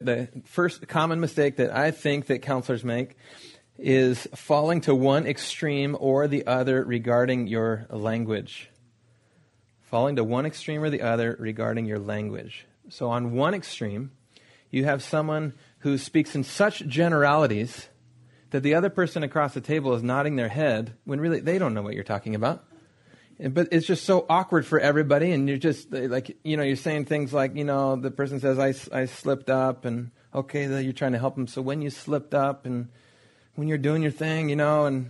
the first common mistake that I think that counselors make is falling to one extreme or the other regarding your language. Falling to one extreme or the other regarding your language. So on one extreme, you have someone who speaks in such generalities that the other person across the table is nodding their head when really they don't know what you're talking about. But it's just so awkward for everybody, and you're just like, you're saying things like, the person says, I slipped up, and okay, you're trying to help them. So when you slipped up, and when you're doing your thing, and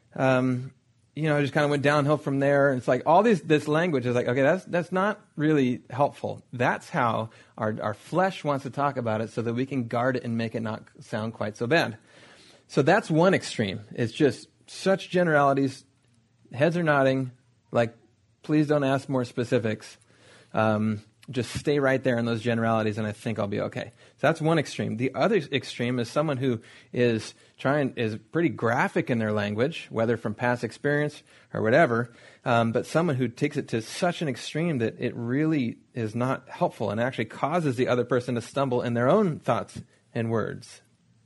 it just kind of went downhill from there. And it's like all this language is like, okay, that's not really helpful. That's how our flesh wants to talk about it so that we can guard it and make it not sound quite so bad. So that's one extreme. It's just such generalities, heads are nodding, like, please don't ask more specifics. Just stay right there in those generalities, and I think I'll be okay. So that's one extreme. The other extreme is someone who is pretty graphic in their language, whether from past experience or whatever, but someone who takes it to such an extreme that it really is not helpful and actually causes the other person to stumble in their own thoughts and words.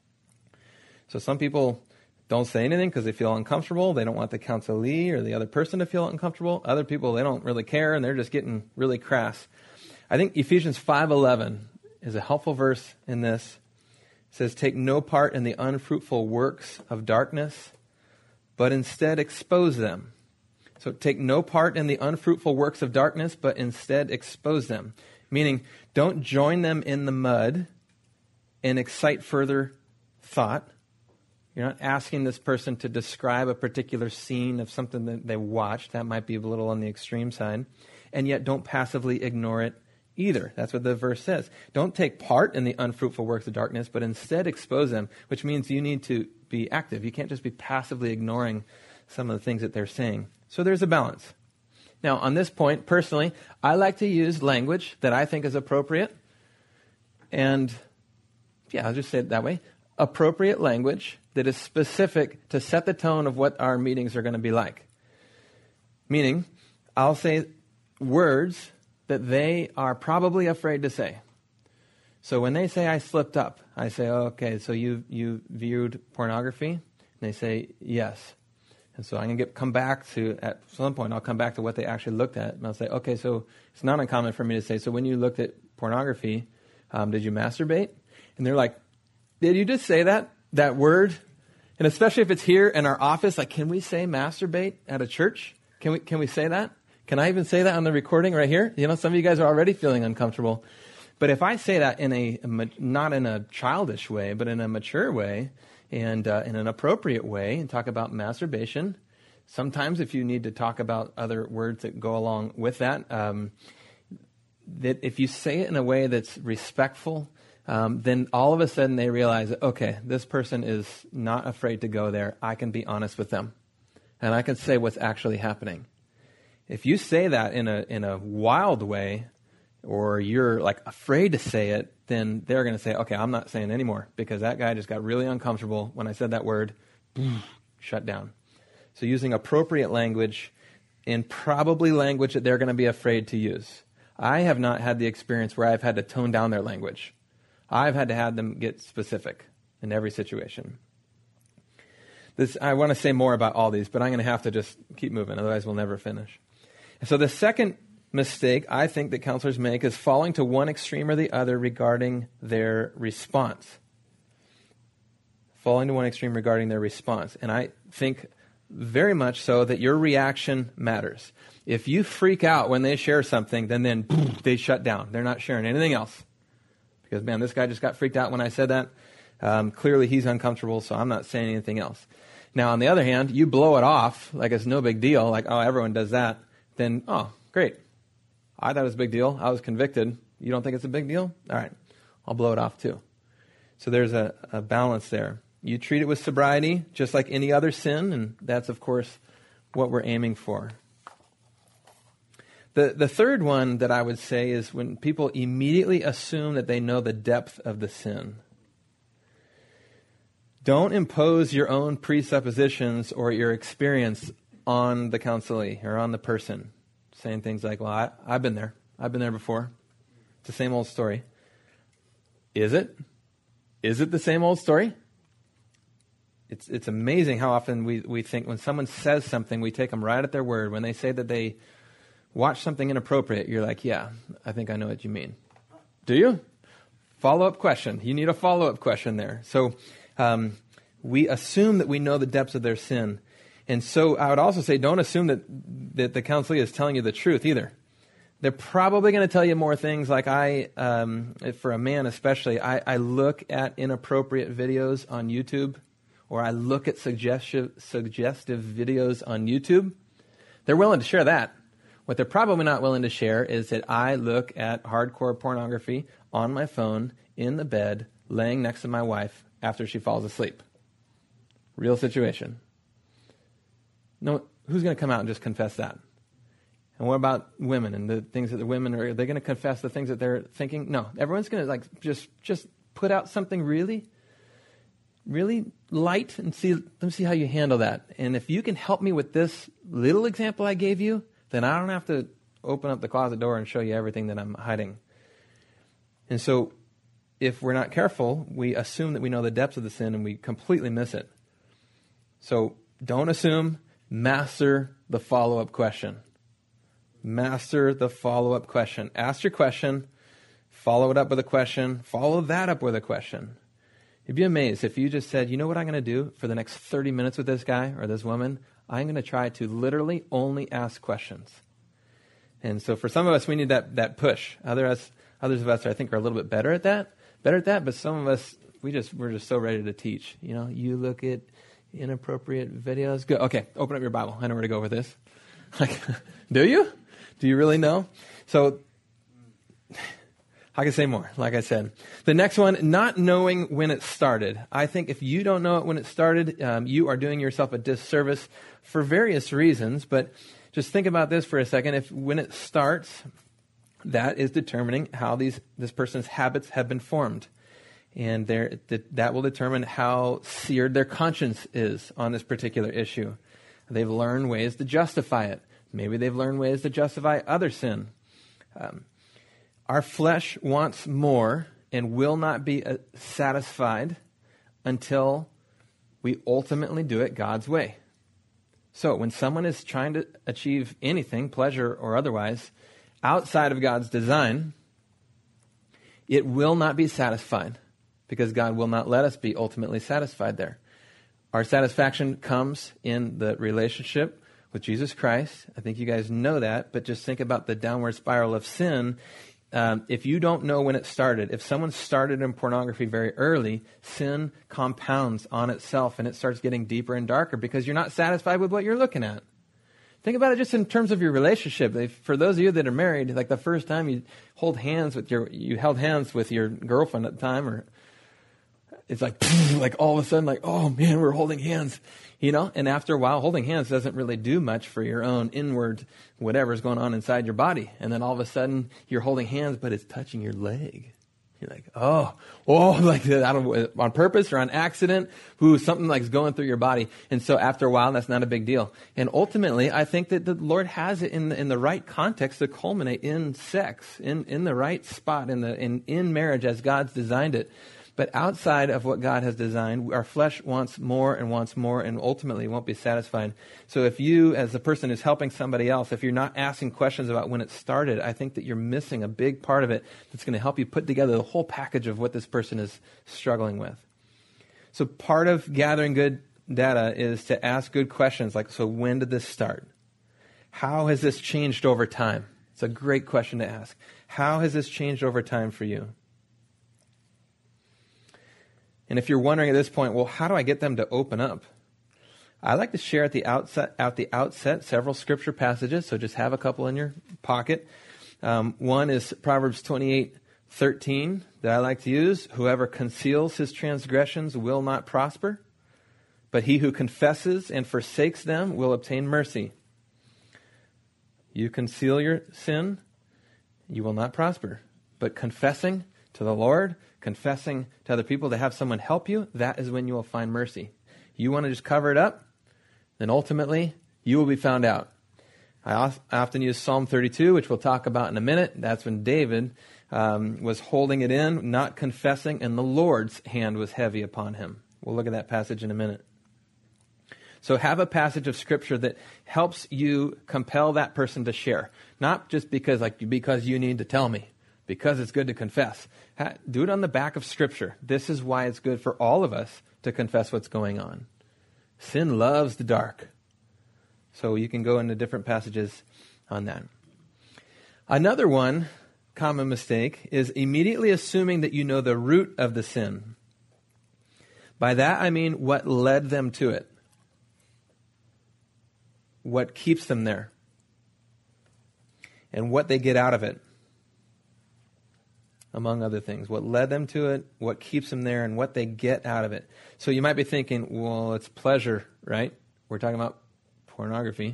So some people don't say anything because they feel uncomfortable. They don't want the counselee or the other person to feel uncomfortable. Other people, they don't really care, and they're just getting really crass. I think Ephesians 5:11 is a helpful verse in this. It says, take no part in the unfruitful works of darkness, but instead expose them. So take no part in the unfruitful works of darkness, but instead expose them. Meaning, don't join them in the mud and excite further thought. You're not asking this person to describe a particular scene of something that they watched. That might be a little on the extreme side. And yet don't passively ignore it either. That's what the verse says. Don't take part in the unfruitful works of darkness, but instead expose them, which means you need to be active. You can't just be passively ignoring some of the things that they're saying. So there's a balance. Now, on this point, personally, I like to use language that I think is appropriate. And, I'll just say it that way. Appropriate language that is specific to set the tone of what our meetings are going to be like. Meaning, I'll say words that they are probably afraid to say. So when they say, I slipped up, I say, okay, so you viewed pornography? And they say, yes. And so I'm going to come back to, at some point, I'll come back to what they actually looked at. And I'll say, okay, so it's not uncommon for me to say, so when you looked at pornography, did you masturbate? And they're like, did you just say that word? And especially if it's here in our office, like, can we say masturbate at a church? Can we say that? Can I even say that on the recording right here? Some of you guys are already feeling uncomfortable. But if I say that not in a childish way, but in a mature way and in an appropriate way and talk about masturbation, sometimes if you need to talk about other words that go along with that, that if you say it in a way that's respectful, then all of a sudden they realize, okay, this person is not afraid to go there. I can be honest with them. And I can say what's actually happening. If you say that in a wild way, or you're like afraid to say it, then they're going to say, okay, I'm not saying anymore because that guy just got really uncomfortable when I said that word, shut down. So using appropriate language and probably language that they're going to be afraid to use. I have not had the experience where I've had to tone down their language. I've had to have them get specific in every situation. I want to say more about all these, but I'm going to have to just keep moving, otherwise we'll never finish. So the second mistake I think that counselors make is falling to one extreme or the other regarding their response. Falling to one extreme regarding their response. And I think very much so that your reaction matters. If you freak out when they share something, then they shut down. They're not sharing anything else. Because, man, this guy just got freaked out when I said that. Clearly he's uncomfortable, so I'm not saying anything else. Now, on the other hand, you blow it off like it's no big deal, like, oh, everyone does that. Then, oh, great. I thought it was a big deal. I was convicted. You don't think it's a big deal? All right. I'll blow it off too. So there's a balance there. You treat it with sobriety, just like any other sin, and that's, of course, what we're aiming for. The third one that I would say is when people immediately assume that they know the depth of the sin. Don't impose your own presuppositions or your experience on the counselee or on the person, saying things like, well, I've been there. I've been there before. It's the same old story. Is it? Is it the same old story? It's amazing how often we think when someone says something, we take them right at their word. When they say that they watch something inappropriate, you're like, yeah, I think I know what you mean. Do you? Follow-up question. You need a follow-up question there. So we assume that we know the depths of their sin. And so I would also say don't assume that the counselee is telling you the truth either. They're probably going to tell you more things like for a man especially, I look at inappropriate videos on YouTube, or I look at suggestive videos on YouTube. They're willing to share that. What they're probably not willing to share is that I look at hardcore pornography on my phone, in the bed, laying next to my wife after she falls asleep. Real situation. No, who's going to come out and just confess that? And what about women and the things that the women are they going to confess the things that they're thinking? No, everyone's going to just put out something really, really light and let me see how you handle that. And if you can help me with this little example I gave you, then I don't have to open up the closet door and show you everything that I'm hiding. And so if we're not careful, we assume that we know the depths of the sin and we completely miss it. So don't assume, master the follow-up question. Master the follow-up question. Ask your question, follow it up with a question, follow that up with a question. You'd be amazed if you just said, you know what I'm going to do for the next 30 minutes with this guy or this woman? I'm going to try to literally only ask questions. And so for some of us, we need that push. Others of us, I think, are a little bit better at that. But some of us, we're just so ready to teach. You know, you look at inappropriate videos. Go, okay, open up your Bible. I know where to go with this. Like, do you? Do you really know? So I can say more, like I said. The next one, not knowing when it started. I think if you don't know it when it started, you are doing yourself a disservice for various reasons. But just think about this for a second. If when it starts, that is determining how this person's habits have been formed. And that will determine how seared their conscience is on this particular issue. They've learned ways to justify it. Maybe they've learned ways to justify other sin. Our flesh wants more and will not be satisfied until we ultimately do it God's way. So when someone is trying to achieve anything, pleasure or otherwise, outside of God's design, it will not be satisfied because God will not let us be ultimately satisfied there. Our satisfaction comes in the relationship with Jesus Christ. I think you guys know that, but just think about the downward spiral of sin. If you don't know when it started, if someone started in pornography very early, sin compounds on itself and it starts getting deeper and darker because you're not satisfied with what you're looking at. Think about it just in terms of your relationship. For those of you that are married, like the first time you held hands with your girlfriend at the time, or it's like all of a sudden, like, oh man, we're holding hands, you know? And after a while, holding hands doesn't really do much for your own inward, whatever's going on inside your body. And then all of a sudden, you're holding hands, but it's touching your leg. You're like, oh, like I don't know, on purpose or on accident, something like's going through your body. And so after a while, that's not a big deal. And ultimately, I think that the Lord has it in the right context to culminate in sex, in the right spot, in marriage as God's designed it. But outside of what God has designed, our flesh wants more, and ultimately won't be satisfied. So if you, as the person who's helping somebody else, if you're not asking questions about when it started, I think that you're missing a big part of it that's going to help you put together the whole package of what this person is struggling with. So part of gathering good data is to ask good questions like, so when did this start? How has this changed over time? It's a great question to ask. How has this changed over time for you? And if you're wondering at this point, well, how do I get them to open up? I like to share at the outset several scripture passages, so just have a couple in your pocket. One is Proverbs 28:13 that I like to use. Whoever conceals his transgressions will not prosper, but he who confesses and forsakes them will obtain mercy. You conceal your sin, you will not prosper. But confessing to the Lord, confessing to other people, to have someone help you, that is when you will find mercy. You want to just cover it up, then ultimately you will be found out. I often use Psalm 32, which we'll talk about in a minute. That's when David was holding it in, not confessing, and the Lord's hand was heavy upon him. We'll look at that passage in a minute. So have a passage of Scripture that helps you compel that person to share. Not just because you need to tell me, because it's good to confess. Do it on the back of Scripture. This is why it's good for all of us to confess what's going on. Sin loves the dark. So you can go into different passages on that. Another one, common mistake, is immediately assuming that you know the root of the sin. By that I mean what led them to it. What keeps them there. And what they get out of it. Among other things. What led them to it, what keeps them there, and what they get out of it. So you might be thinking, well, it's pleasure, right? We're talking about pornography.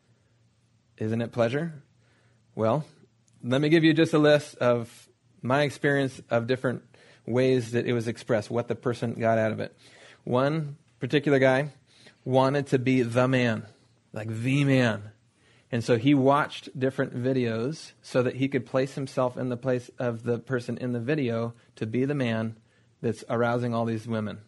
Isn't it pleasure? Well, let me give you just a list of my experience of different ways that it was expressed, what the person got out of it. One particular guy wanted to be the man, like the man. And so he watched different videos so that he could place himself in the place of the person in the video to be the man that's arousing all these women.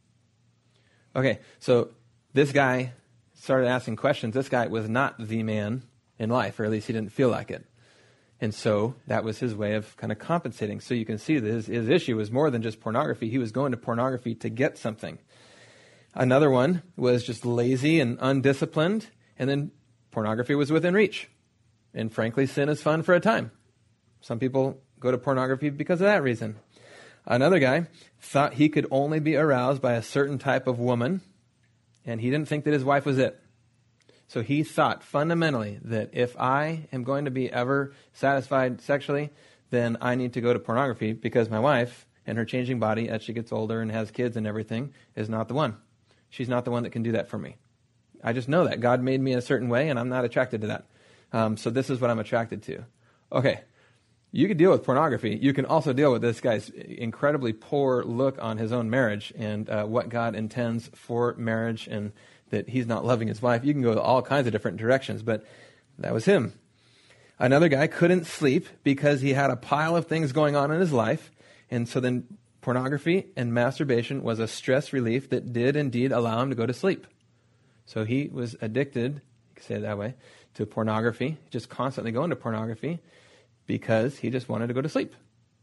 Okay, so this guy started asking questions. This guy was not the man in life, or at least he didn't feel like it. And so that was his way of kind of compensating. So you can see that his issue was more than just pornography. He was going to pornography to get something. Another one was just lazy and undisciplined, and then pornography was within reach. And frankly, sin is fun for a time. Some people go to pornography because of that reason. Another guy thought he could only be aroused by a certain type of woman, and he didn't think that his wife was it. So he thought fundamentally that if I am going to be ever satisfied sexually, then I need to go to pornography because my wife and her changing body as she gets older and has kids and everything is not the one. She's not the one that can do that for me. I just know that. God made me a certain way, and I'm not attracted to that. So this is what I'm attracted to. Okay, you could deal with pornography. You can also deal with this guy's incredibly poor look on his own marriage and what God intends for marriage and that he's not loving his wife. You can go all kinds of different directions, but that was him. Another guy couldn't sleep because he had a pile of things going on in his life, and so then pornography and masturbation was a stress relief that did indeed allow him to go to sleep. So he was addicted, you could say it that way, to pornography, just constantly going to pornography because he just wanted to go to sleep.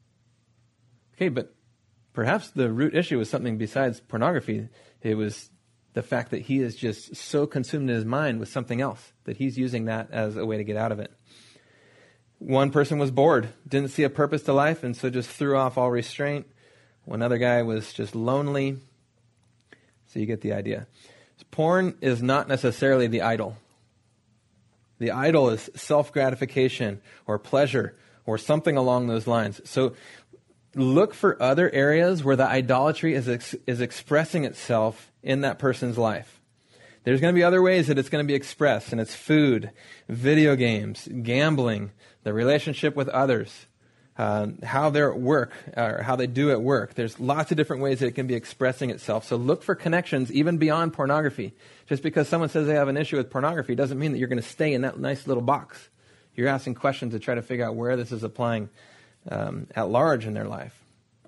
Okay, but perhaps the root issue was something besides pornography. It was the fact that he is just so consumed in his mind with something else that he's using that as a way to get out of it. One person was bored, didn't see a purpose to life, and so just threw off all restraint. One other guy was just lonely. So you get the idea. Porn is not necessarily the idol. The idol is self-gratification or pleasure or something along those lines. So look for other areas where the idolatry is expressing itself in that person's life. There's going to be other ways that it's going to be expressed, and it's food, video games, gambling, the relationship with others, how they're at work, or how they do at work. There's lots of different ways that it can be expressing itself. So look for connections even beyond pornography. Just because someone says they have an issue with pornography doesn't mean that you're going to stay in that nice little box. You're asking questions to try to figure out where this is applying at large in their life.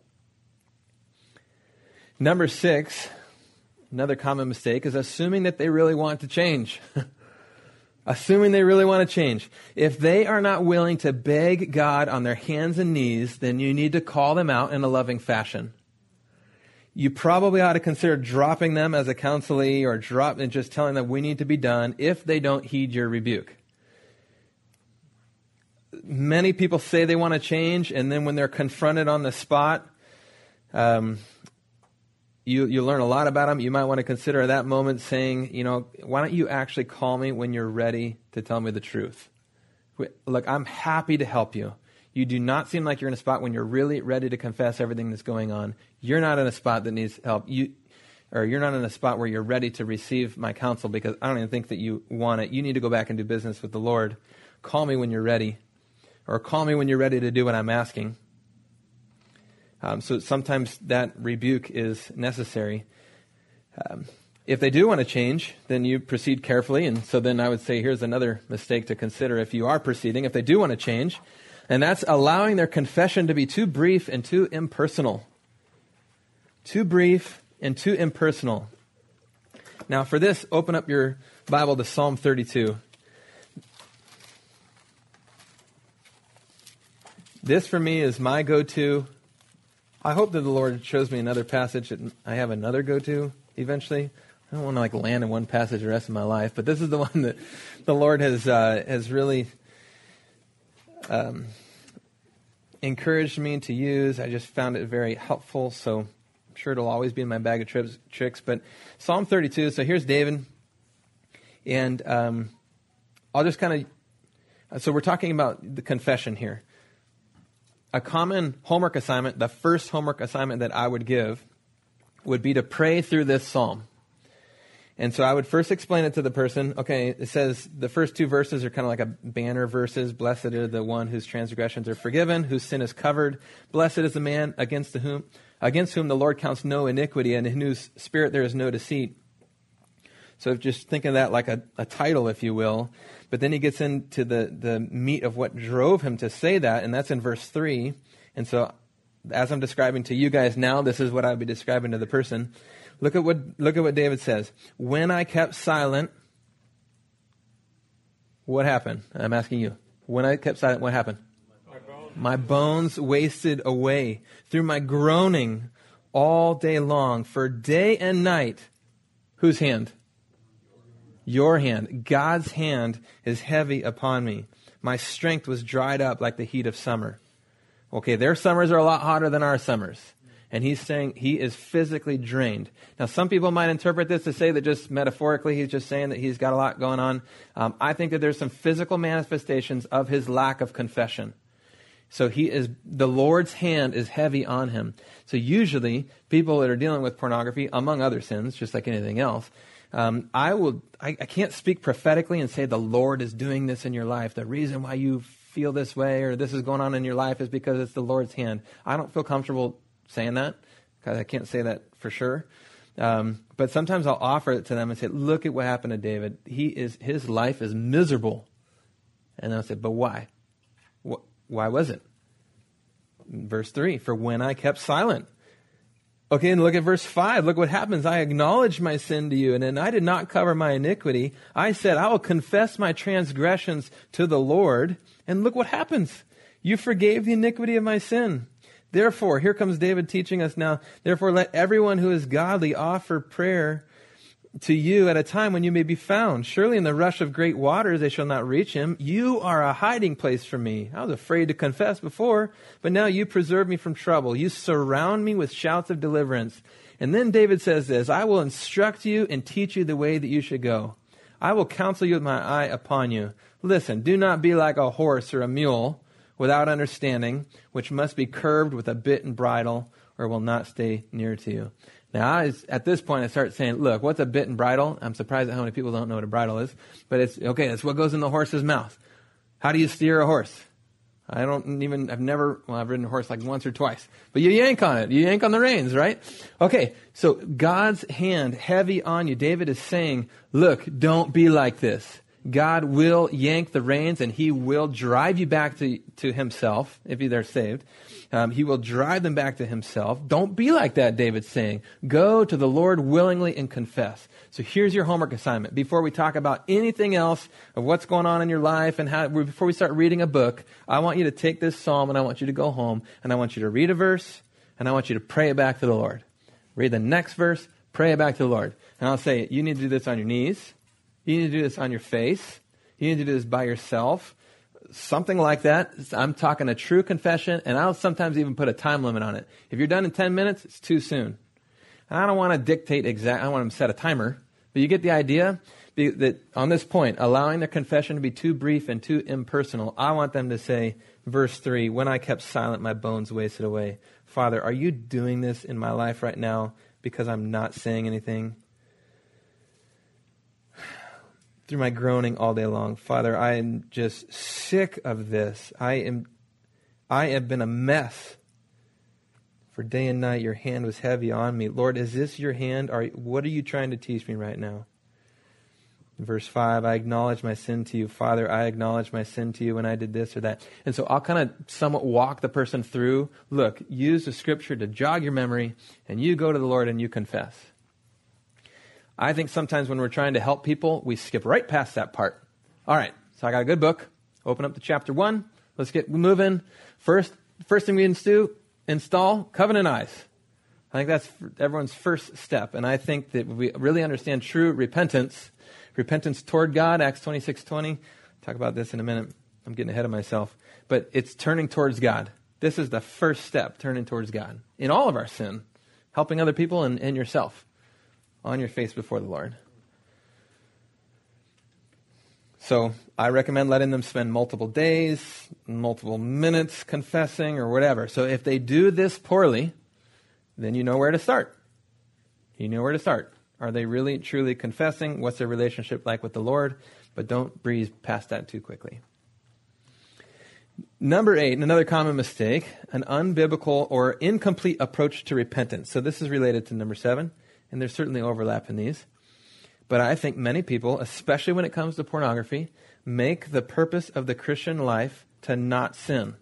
Number 6, another common mistake, is assuming that they really want to change. Assuming they really want to change. If they are not willing to beg God on their hands and knees, then you need to call them out in a loving fashion. You probably ought to consider dropping them as a counselee or and just telling them we need to be done if they don't heed your rebuke. Many people say they want to change, and then when they're confronted on the spot, you learn a lot about them. You might want to consider at that moment saying, why don't you actually call me when you're ready to tell me the truth? Look, I'm happy to help you. You do not seem like you're in a spot when you're really ready to confess everything that's going on. You're not in a spot that needs help. You're not in a spot where you're ready to receive my counsel because I don't even think that you want it. You need to go back and do business with the Lord. Call me when you're ready, or call me when you're ready to do what I'm asking. So sometimes that rebuke is necessary. If they do want to change, then you proceed carefully. And so then I would say here's another mistake to consider if you are proceeding. If they do want to change, And that's allowing their confession to be too brief and too impersonal. Too brief and too impersonal. Now, for this, open up your Bible to Psalm 32. This, for me, is my go-to. I hope that the Lord shows me another passage that I have another go-to eventually. I don't want to land in one passage the rest of my life, but this is the one that the Lord has really encouraged me to use. I just found it very helpful, so I'm sure it'll always be in my bag of tricks. But Psalm 32, so here's David, and I'll just so we're talking about the confession here. A common homework assignment, the first homework assignment that I would give, would be to pray through this psalm. And so I would first explain it to the person. Okay, it says the first two verses are kind of like a banner verses. Blessed are the one whose transgressions are forgiven, whose sin is covered. Blessed is the man against whom the Lord counts no iniquity, and in whose spirit there is no deceit. So just think of that like a title, if you will. But then he gets into the meat of what drove him to say that, and that's in verse 3. And so as I'm describing to you guys now, this is what I would be describing to the person. Look at what David says. When I kept silent, what happened? I'm asking you. When I kept silent, what happened? My bones wasted away through my groaning all day long. For day and night, whose hand? Your hand. God's hand is heavy upon me. My strength was dried up like the heat of summer. Okay, their summers are a lot hotter than our summers. And he's saying he is physically drained. Now, some people might interpret this to say that just metaphorically, he's just saying that he's got a lot going on. I think that there's some physical manifestations of his lack of confession. So the Lord's hand is heavy on him. So usually, people that are dealing with pornography, among other sins, just like anything else, I can't speak prophetically and say the Lord is doing this in your life. The reason why you feel this way or this is going on in your life is because it's the Lord's hand. I don't feel comfortable saying that because I can't say that for sure. But sometimes I'll offer it to them and say, look at what happened to David. His life is miserable. And I'll say, but why? Why was it? Verse 3, for when I kept silent. Okay, and look at verse 5. Look what happens. I acknowledged my sin to you, and then I did not cover my iniquity. I said, I will confess my transgressions to the Lord. And look what happens. You forgave the iniquity of my sin. Therefore, here comes David teaching us now, therefore let everyone who is godly offer prayer to you at a time when you may be found. Surely in the rush of great waters they shall not reach him. You are a hiding place for me. I was afraid to confess before, but now you preserve me from trouble. You surround me with shouts of deliverance. And then David says this, I will instruct you and teach you the way that you should go. I will counsel you with my eye upon you. Listen, do not be like a horse or a mule without understanding, which must be curbed with a bit and bridle, or will not stay near to you. Now, at this point, I start saying, look, what's a bit and bridle? I'm surprised at how many people don't know what a bridle is. But it's what goes in the horse's mouth. How do you steer a horse? I've ridden a horse like once or twice. But you yank on it. You yank on the reins, right? Okay, so God's hand heavy on you. David is saying, look, don't be like this. God will yank the reins and he will drive you back to himself if you're saved. He will drive them back to himself. Don't be like that, David's saying. Go to the Lord willingly and confess. So here's your homework assignment. Before we talk about anything else of what's going on in your life and before we start reading a book, I want you to take this psalm and I want you to go home and I want you to read a verse and I want you to pray it back to the Lord. Read the next verse, pray it back to the Lord. And I'll say, you need to do this on your knees. You need to do this on your face. You need to do this by yourself. Something like that. I'm talking a true confession, and I'll sometimes even put a time limit on it. If you're done in 10 minutes, it's too soon. I don't want to dictate I don't want to set a timer, but you get the idea that on this point, allowing their confession to be too brief and too impersonal, I want them to say, verse 3, when I kept silent, my bones wasted away. Father, are you doing this in my life right now because I'm not saying anything? Through my groaning all day long. Father, I am just sick of this. I have been a mess. For day and night, your hand was heavy on me. Lord, is this your hand? What are you trying to teach me right now? Verse 5, I acknowledge my sin to you. Father, I acknowledge my sin to you when I did this or that. And so I'll kind of somewhat walk the person through. Look, use the scripture to jog your memory, and you go to the Lord and you confess. I think sometimes when we're trying to help people, we skip right past that part. All right, so I got a good book. Open up to chapter 1. Let's get moving. First thing we install Covenant Eyes. I think that's everyone's first step. And I think that we really understand true repentance toward God, Acts 26:20. Talk about this in a minute. I'm getting ahead of myself. But it's turning towards God. This is the first step, turning towards God. In all of our sin, helping other people and yourself. On your face before the Lord. So I recommend letting them spend multiple days, multiple minutes confessing or whatever. So if they do this poorly, then you know where to start. You know where to start. Are they really, truly confessing? What's their relationship like with the Lord? But don't breeze past that too quickly. Number 8, another common mistake, an unbiblical or incomplete approach to repentance. So this is related to number 7, and there's certainly overlap in these. But I think many people, especially when it comes to pornography, make the purpose of the Christian life to not sin,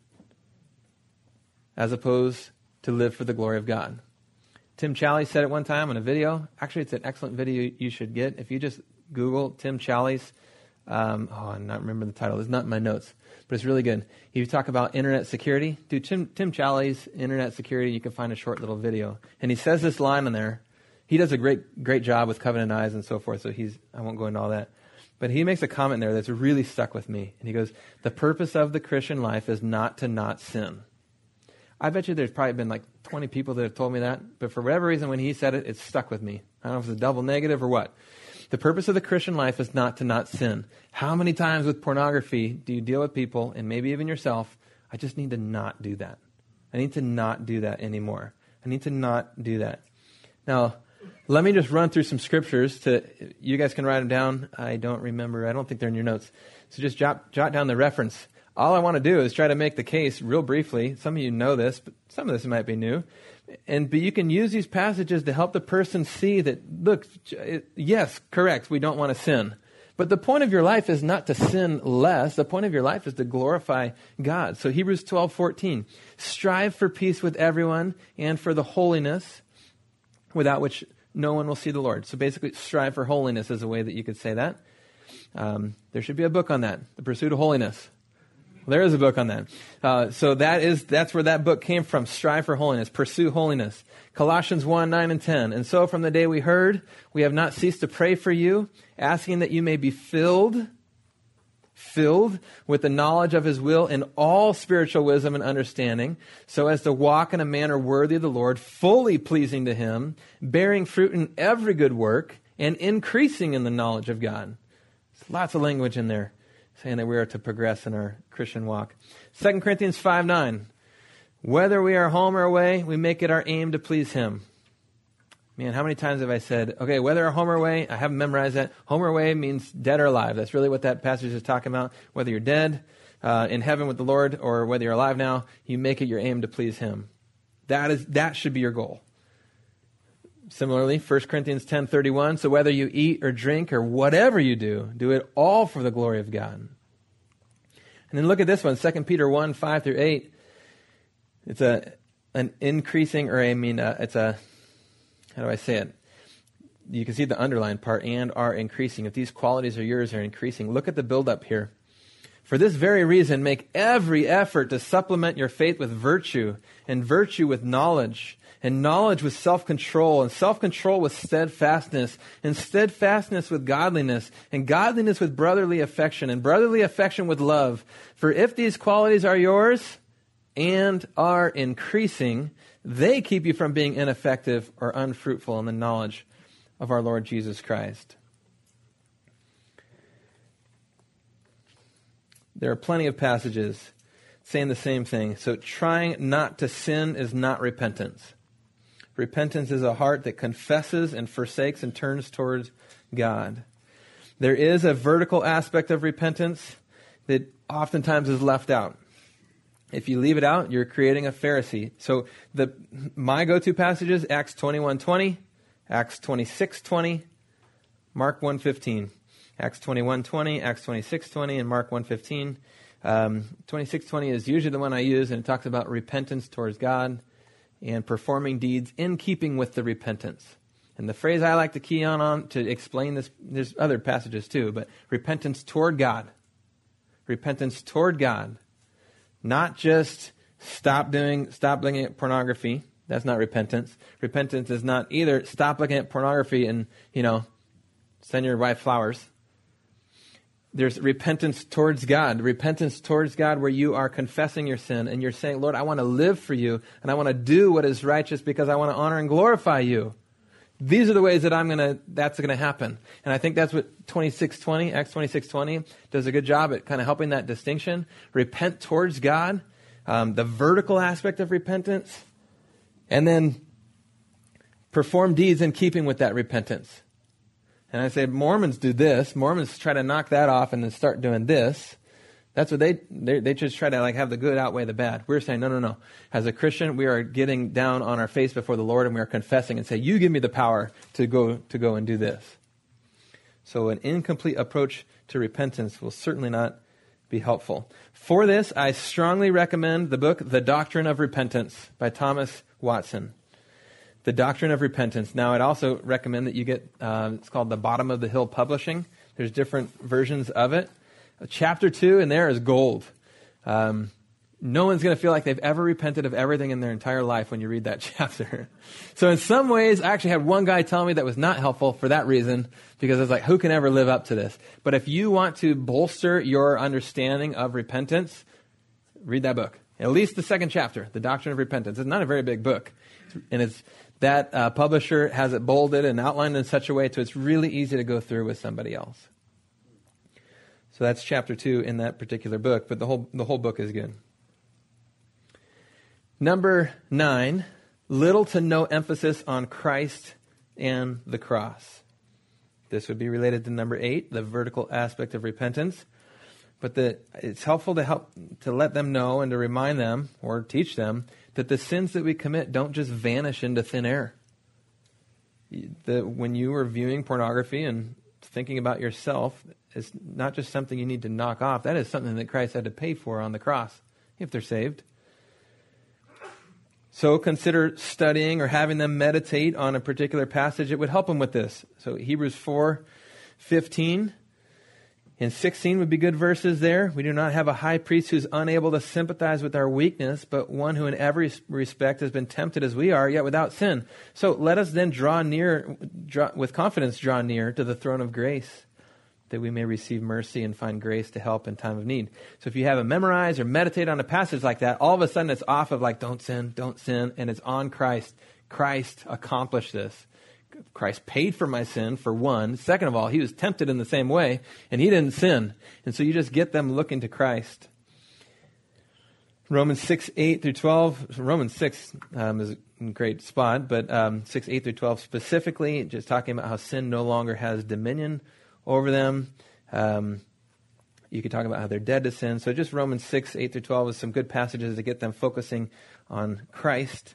as opposed to live for the glory of God. Tim Challies said it one time on a video. Actually, it's an excellent video you should get. If you just Google Tim Challies, I'm not remembering the title. It's not in my notes, but it's really good. He talk about internet security. Dude, Tim Challies, internet security, you can find a short little video. And he says this line in there. He does a great job with Covenant Eyes and so forth, so I won't go into all that. But he makes a comment there that's really stuck with me. And he goes, the purpose of the Christian life is not to not sin. I bet you there's probably been like 20 people that have told me that, but for whatever reason, when he said it, it stuck with me. I don't know if it's a double negative or what. The purpose of the Christian life is not to not sin. How many times with pornography do you deal with people, and maybe even yourself, I just need to not do that. I need to not do that anymore. I need to not do that. Now, let me just run through some scriptures. You guys can write them down. I don't remember. I don't think they're in your notes. So just jot down the reference. All I want to do is try to make the case real briefly. Some of you know this, but some of this might be new. But you can use these passages to help the person see that, look, yes, correct, we don't want to sin. But the point of your life is not to sin less. The point of your life is to glorify God. So Hebrews 12:14, strive for peace with everyone and for the holiness without which no one will see the Lord. So basically, strive for holiness is a way that you could say that. There should be a book on that, The Pursuit of Holiness. There is a book on that. So that's where that book came from. Strive for holiness. Pursue holiness. Colossians 1:9 and 10. And so from the day we heard, we have not ceased to pray for you, asking that you may be filled with the knowledge of his will in all spiritual wisdom and understanding, so as to walk in a manner worthy of the Lord, fully pleasing to him, bearing fruit in every good work, and increasing in the knowledge of God. There's lots of language in there, saying that we are to progress in our Christian walk. 2 Corinthians 5:9. Whether we are home or away, we make it our aim to please him. Man, how many times have I said, okay, whether we're home or away, I haven't memorized that. Home or away means dead or alive. That's really what that passage is talking about. Whether you're dead in heaven with the Lord or whether you're alive now, you make it your aim to please him. That should be your goal. Similarly, 1 Corinthians 10:31, so whether you eat or drink or whatever you do it all for the glory of God. And then look at this one, 2 Peter 1:5-8. It's an increasing, it's a, how do I say it? You can see the underlined part, and are increasing. If these qualities are yours, are increasing. Look at the buildup here. For this very reason, make every effort to supplement your faith with virtue, and virtue with knowledge, and knowledge with self-control, and self-control with steadfastness, and steadfastness with godliness, and godliness with brotherly affection, and brotherly affection with love. For if these qualities are yours and are increasing, they keep you from being ineffective or unfruitful in the knowledge of our Lord Jesus Christ. There are plenty of passages saying the same thing. So trying not to sin is not repentance. Repentance is a heart that confesses and forsakes and turns towards God. There is a vertical aspect of repentance that oftentimes is left out. If you leave it out, you're creating a Pharisee. So my go-to passages, Acts 21:20, Acts 26:20, Mark 1:15. Acts 21:20, Acts 26:20, and Mark 1:15. 26:20 is usually the one I use, and it talks about repentance towards God and performing deeds in keeping with the repentance. And the phrase I like to key on to explain this, there's other passages too, but repentance toward God. Repentance toward God. Not just stop looking at pornography. That's not repentance. Repentance is not either stop looking at pornography and, send your wife flowers. There's repentance towards God. Repentance towards God where you are confessing your sin and you're saying, Lord, I want to live for you and I want to do what is righteous because I want to honor and glorify you. These are the ways that that's going to happen. And I think that's what Acts 26:20 does a good job at kind of helping that distinction. Repent towards God, the vertical aspect of repentance, and then perform deeds in keeping with that repentance. And I say Mormons do this. Mormons try to knock that off and then start doing this. That's what they just try to have the good outweigh the bad. We're saying, no. As a Christian, we are getting down on our face before the Lord and we are confessing and say, you give me the power to go and do this. So an incomplete approach to repentance will certainly not be helpful. For this, I strongly recommend the book, The Doctrine of Repentance by Thomas Watson. The Doctrine of Repentance. Now, I'd also recommend that you get, it's called The Bottom of the Hill Publishing. There's different versions of it. Chapter 2 in there is gold. No one's going to feel like they've ever repented of everything in their entire life when you read that chapter. So in some ways, I actually had one guy tell me that was not helpful for that reason, because I was like, who can ever live up to this? But if you want to bolster your understanding of repentance, read that book. At least the second chapter, The Doctrine of Repentance. It's not a very big book. And it's that publisher has it bolded and outlined in such a way so it's really easy to go through with somebody else. So that's chapter 2 in that particular book, but the whole book is good. Number 9, little to no emphasis on Christ and the cross. This would be related to number 8, the vertical aspect of repentance. But it's helpful to let them know and to remind them or teach them that the sins that we commit don't just vanish into thin air. When you are viewing pornography and thinking about yourself, it's not just something you need to knock off. That is something that Christ had to pay for on the cross, if they're saved. So consider studying or having them meditate on a particular passage. It would help them with this. So Hebrews 4:15 and 16 would be good verses there. We do not have a high priest who's unable to sympathize with our weakness, but one who in every respect has been tempted as we are, yet without sin. So let us then with confidence draw near to the throne of grace, that we may receive mercy and find grace to help in time of need. So if you have it memorized or meditate on a passage like that, all of a sudden it's off of don't sin, and it's on Christ. Christ accomplished this. Christ paid for my sin, for one. Second of all, he was tempted in the same way, and he didn't sin. And so you just get them looking to Christ. Romans 6:8-12. Romans 6 is a great spot, but 6:8-12 specifically, just talking about how sin no longer has dominion over them. You could talk about how they're dead to sin. So just Romans 6:8-12 is some good passages to get them focusing on Christ.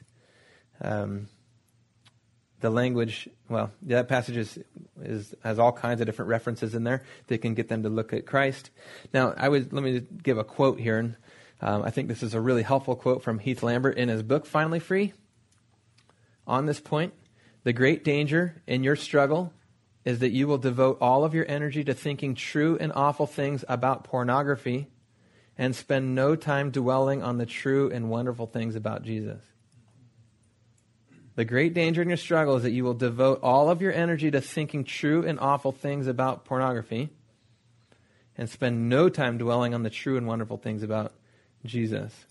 The language, that passage has all kinds of different references in there that can get them to look at Christ. Now, let me give a quote here. And I think this is a really helpful quote from Heath Lambert in his book, Finally Free. On this point, the great danger in your struggle is that you will devote all of your energy to thinking true and awful things about pornography and spend no time dwelling on the true and wonderful things about Jesus. The great danger in your struggle is that you will devote all of your energy to thinking true and awful things about pornography and spend no time dwelling on the true and wonderful things about Jesus.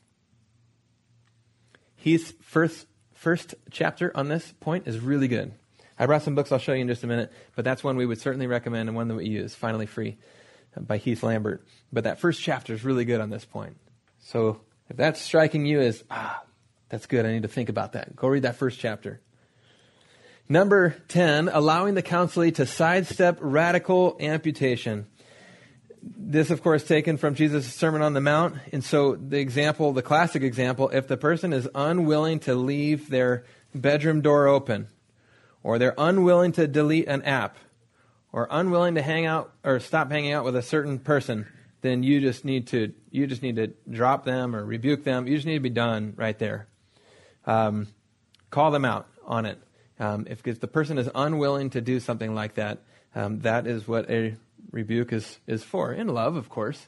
His first chapter on this point is really good. I brought some books I'll show you in just a minute, but that's one we would certainly recommend and one that we use, Finally Free by Heath Lambert. But that first chapter is really good on this point. So if that's striking you as, that's good, I need to think about that, go read that first chapter. Number 10, allowing the counselee to sidestep radical amputation. This, of course, taken from Jesus' Sermon on the Mount. And so the classic example, if the person is unwilling to leave their bedroom door open, or they're unwilling to delete an app, or unwilling to hang out or stop hanging out with a certain person, then you just need to drop them or rebuke them. You just need to be done right there. Call them out on it. If the person is unwilling to do something like that, that is what a rebuke is for, in love, of course.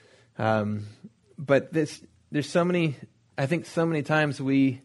But there's so many times we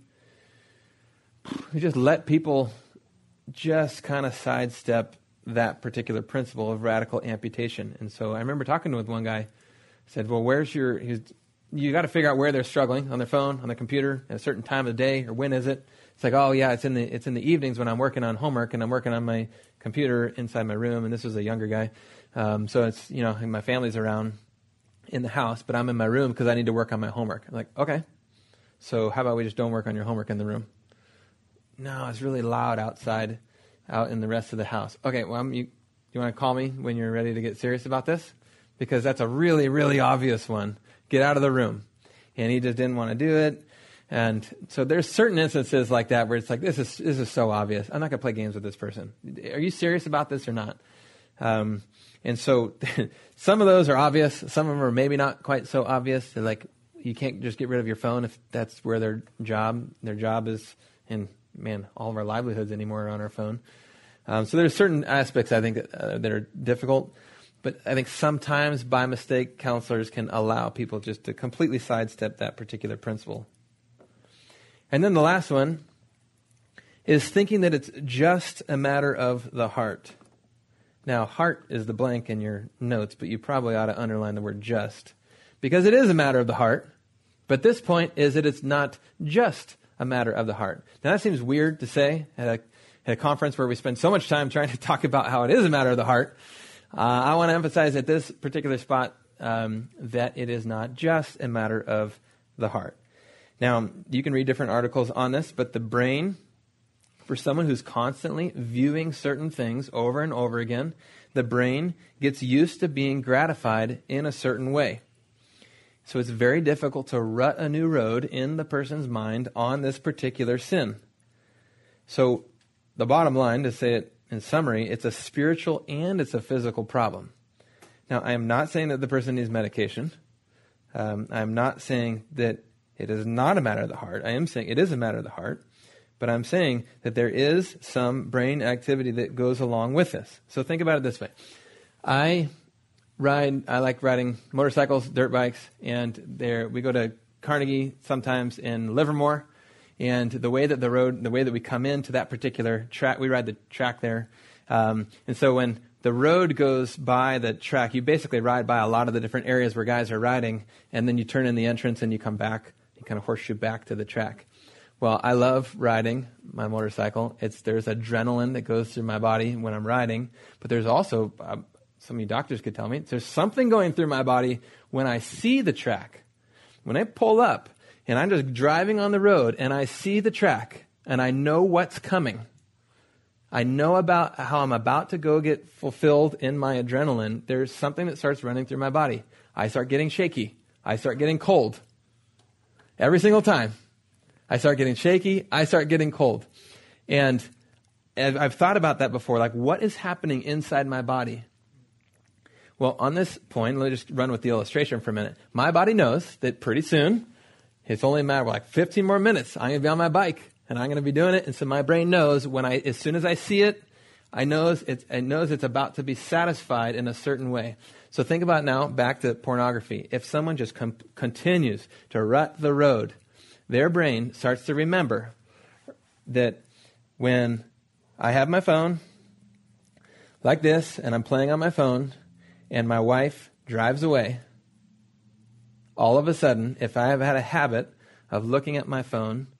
just let people just kind of sidestep that particular principle of radical amputation. And so I remember talking with one guy, said, well, you got to figure out where they're struggling on their phone, on their computer, at a certain time of the day, or when is it? It's like, oh yeah, it's in the evenings when I'm working on homework and I'm working on my computer inside my room. And this was a younger guy. So it's, my family's around in the house, but I'm in my room because I need to work on my homework. I'm like, okay, so how about we just don't work on your homework in the room? No, it's really loud outside, out in the rest of the house. Okay, well, you want to call me when you're ready to get serious about this? Because that's a really, really obvious one. Get out of the room. And he just didn't want to do it. And so there's certain instances like that where it's like, this is so obvious. I'm not going to play games with this person. Are you serious about this or not? And so some of those are obvious. Some of them are maybe not quite so obvious. They're like, you can't just get rid of your phone if that's where their job is. And man, all of our livelihoods anymore are on our phone. So there's certain aspects I think that are difficult. But I think sometimes by mistake, counselors can allow people just to completely sidestep that particular principle. And then the last one is thinking that it's just a matter of the heart. Now, heart is the blank in your notes, but you probably ought to underline the word just, because it is a matter of the heart. But this point is that it's not just a matter of the heart. Now, that seems weird to say at a conference where we spend so much time trying to talk about how it is a matter of the heart. I want to emphasize at this particular spot that it is not just a matter of the heart. Now, you can read different articles on this, but the brain, for someone who's constantly viewing certain things over and over again, the brain gets used to being gratified in a certain way. So it's very difficult to rut a new road in the person's mind on this particular sin. So the bottom line, to say it in summary, it's a spiritual and it's a physical problem. Now, I am not saying that the person needs medication. I'm not saying that it is not a matter of the heart. I am saying it is a matter of the heart. But I'm saying that there is some brain activity that goes along with this. So think about it this way. I like riding motorcycles, dirt bikes, and we go to Carnegie sometimes in Livermore. And the way that we come into that particular track, we ride the track there. And so when the road goes by the track, you basically ride by a lot of the different areas where guys are riding, and then you turn in the entrance and you come back, you kind of horseshoe back to the track. Well, I love riding my motorcycle. There's adrenaline that goes through my body when I'm riding, but there's also, some of you doctors could tell me, there's something going through my body when I see the track. When I pull up and I'm just driving on the road and I see the track and I know what's coming, I know about how I'm about to go get fulfilled in my adrenaline, there's something that starts running through my body. I start getting shaky. I start getting cold. Every single time. I start getting shaky. I start getting cold. And I've thought about that before. Like, what is happening inside my body? Well, on this point, let's just run with the illustration for a minute. My body knows that pretty soon, it's only a matter of like 15 more minutes. I'm going to be on my bike, and I'm going to be doing it. And so my brain knows as soon as I see it, it knows it's about to be satisfied in a certain way. So think about now, back to pornography. If someone just continues to rut the road, their brain starts to remember that when I have my phone like this, and I'm playing on my phone, and my wife drives away, all of a sudden, if I have had a habit of looking at my phone,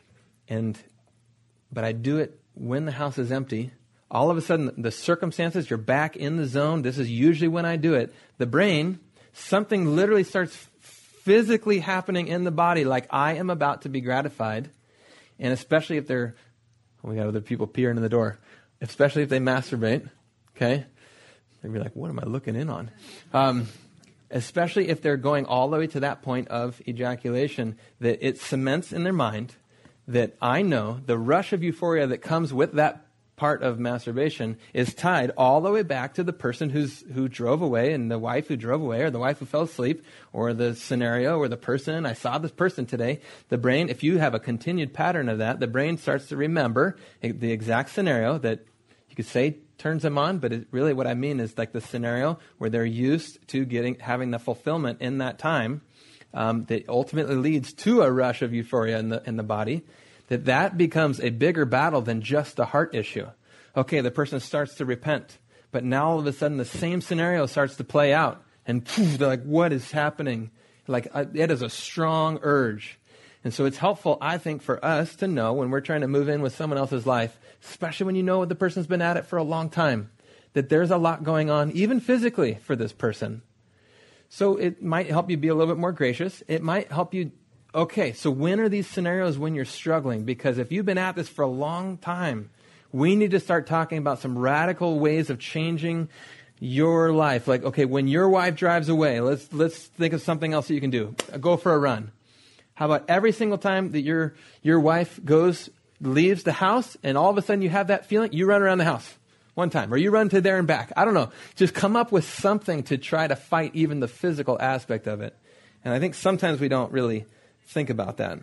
but I do it when the house is empty, all of a sudden, the circumstances, you're back in the zone. This is usually when I do it. The brain, something literally starts physically happening in the body, like I am about to be gratified. And especially if we got other people peering in the door, especially if they masturbate, okay? They'd be like, what am I looking in on? Especially if they're going all the way to that point of ejaculation, that it cements in their mind that I know the rush of euphoria that comes with that part of masturbation is tied all the way back to the person who drove away, and the wife who drove away, or the wife who fell asleep, or the scenario, or the person, I saw this person today. The brain, if you have a continued pattern of that, the brain starts to remember the exact scenario that you could say turns them on, but really what I mean is like the scenario where they're used to having the fulfillment in that time that ultimately leads to a rush of euphoria in the body. That becomes a bigger battle than just a heart issue. Okay, the person starts to repent, but now all of a sudden the same scenario starts to play out, and poof, they're like, what is happening? Like, it is a strong urge. And so it's helpful, I think, for us to know when we're trying to move in with someone else's life, especially when you know the person's been at it for a long time, that there's a lot going on, even physically, for this person. So it might help you be a little bit more gracious. It might help you. Okay, so when are these scenarios when you're struggling? Because if you've been at this for a long time, we need to start talking about some radical ways of changing your life. Like, okay, when your wife drives away, let's think of something else that you can do. Go for a run. How about every single time that your wife leaves the house, and all of a sudden you have that feeling, you run around the house one time, or you run to there and back. I don't know. Just come up with something to try to fight even the physical aspect of it. And I think sometimes we don't really think about that.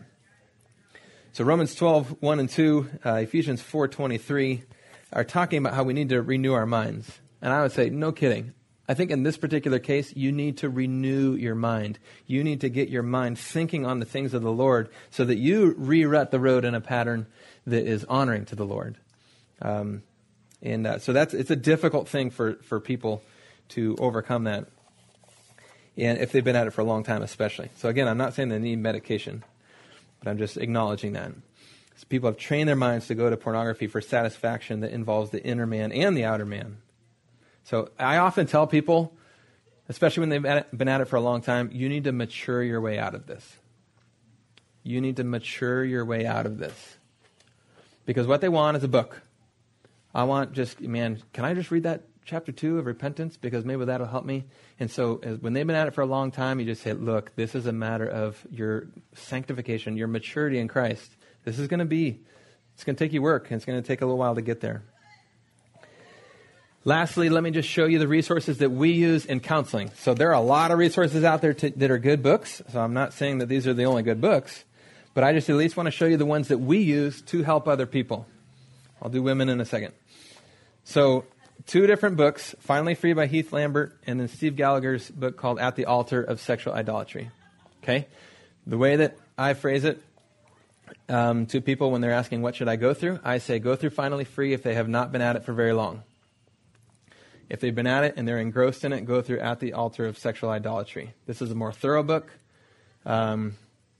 So Romans 12, 1 and 2, Ephesians 4:23 are talking about how we need to renew our minds. And I would say, no kidding. I think in this particular case, you need to renew your mind. You need to get your mind thinking on the things of the Lord so that you re-rut the road in a pattern that is honoring to the Lord. So it's a difficult thing for people to overcome that. And if they've been at it for a long time, especially. So again, I'm not saying they need medication, but I'm just acknowledging that. So people have trained their minds to go to pornography for satisfaction that involves the inner man and the outer man. So I often tell people, especially when they've been at it for a long time, you need to mature your way out of this. You need to mature your way out of this. Because what they want is a book. I want can I just read that chapter 2 of repentance, because maybe that'll help me. And so when they've been at it for a long time, you just say, look, this is a matter of your sanctification, your maturity in Christ. It's going to take you work, and it's going to take a little while to get there. Lastly, let me just show you the resources that we use in counseling. So there are a lot of resources out there that are good books. So I'm not saying that these are the only good books, but I just at least want to show you the ones that we use to help other people. I'll do women in a second. So 2 different books, Finally Free by Heath Lambert, and then Steve Gallagher's book called At the Altar of Sexual Idolatry. Okay? The way that I phrase it to people when they're asking what should I go through, I say go through Finally Free if they have not been at it for very long. If they've been at it and they're engrossed in it, go through At the Altar of Sexual Idolatry. This is a more thorough book and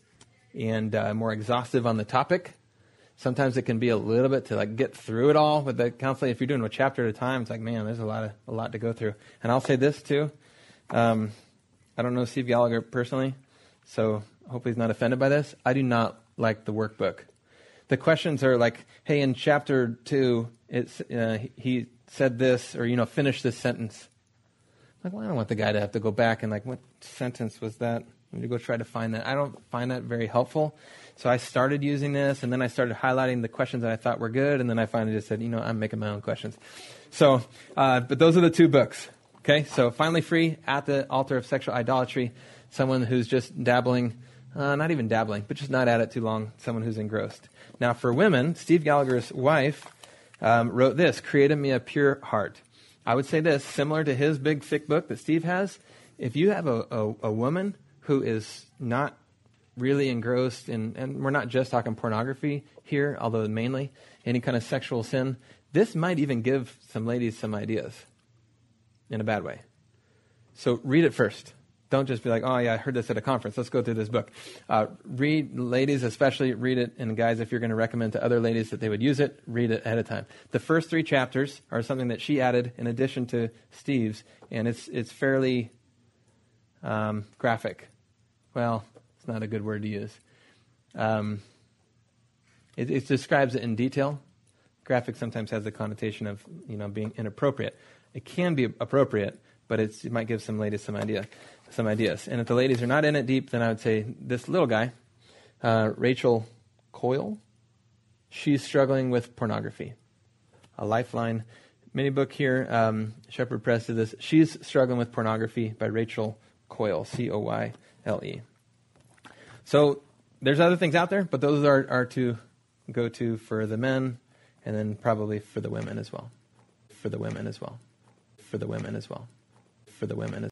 more exhaustive on the topic. Sometimes it can be a little bit to get through it all with the counseling. If you're doing a chapter at a time, it's like, man, there's a lot to go through. And I'll say this too. I don't know Steve Gallagher personally, so hopefully he's not offended by this. I do not like the workbook. The questions are like, hey, in chapter 2, he said this, or, finish this sentence. I'm like, well, I don't want the guy to have to go back and what sentence was that? I'm going to go try to find that. I don't find that very helpful. So I started using this, and then I started highlighting the questions that I thought were good, and then I finally just said, I'm making my own questions. So, but those are the 2 books. Okay, so Finally Free, At the Altar of Sexual Idolatry, someone who's just dabbling, not even dabbling, but just not at it too long, someone who's engrossed. Now for women, Steve Gallagher's wife wrote this, Create in Me a Pure Heart. I would say this, similar to his big thick book that Steve has, if you have a woman who is not really engrossed in, and we're not just talking pornography here, although mainly any kind of sexual sin, this might even give some ladies some ideas in a bad way. So read it first. Don't just be like, oh yeah, I heard this at a conference. Let's go through this book. Read, ladies especially, read it. And guys, if you're going to recommend to other ladies that they would use it, read it ahead of time. The first 3 chapters are something that she added in addition to Steve's, and it's fairly graphic. Well, it's not a good word to use. It describes it in detail. Graphic sometimes has the connotation of being inappropriate. It can be appropriate, but it might give some ladies some ideas. And if the ladies are not in it deep, then I would say this little guy, Rachel Coyle, she's struggling with pornography. a Lifeline mini book here. Shepherd Press did this. She's Struggling with Pornography by Rachel Coyle, Coyle. So there's other things out there, but those are our two go-to for the men, and then probably for the women as well. For the women as well. For the women as well. For the women as well.